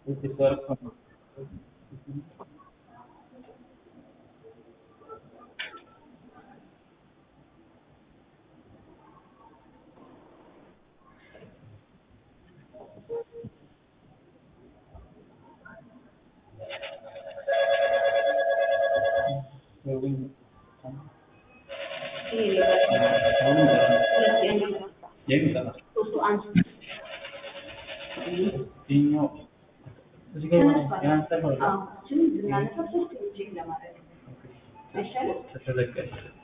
This work from moving Llega Pino እዚህ ጋር ያንተ ነው ተዘጋጅ